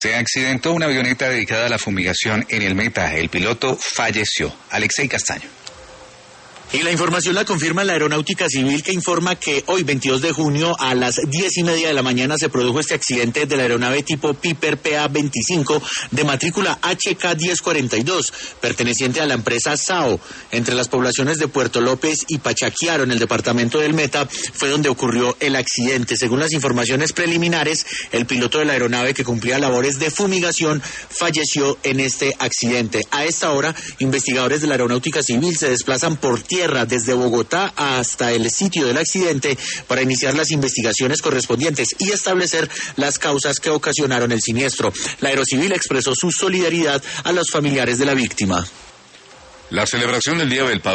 Se accidentó una avioneta dedicada a la fumigación en el Meta. El piloto falleció. Alexei Castaño. Y la información la confirma la Aeronáutica Civil, que informa que hoy, 22 de junio, a las 10:30 de la mañana, se produjo este accidente de la aeronave tipo Piper PA-25 de matrícula HK-1042, perteneciente a la empresa SAO, entre las poblaciones de Puerto López y Pachaquiaro, en el departamento del Meta, fue donde ocurrió el accidente. Según las informaciones preliminares, el piloto de la aeronave, que cumplía labores de fumigación, falleció en este accidente. A esta hora, investigadores de la Aeronáutica Civil se desplazan por tierra desde Bogotá hasta el sitio del accidente para iniciar las investigaciones correspondientes y establecer las causas que ocasionaron el siniestro. La Aerocivil expresó su solidaridad a los familiares de la víctima. La celebración del Día del Padre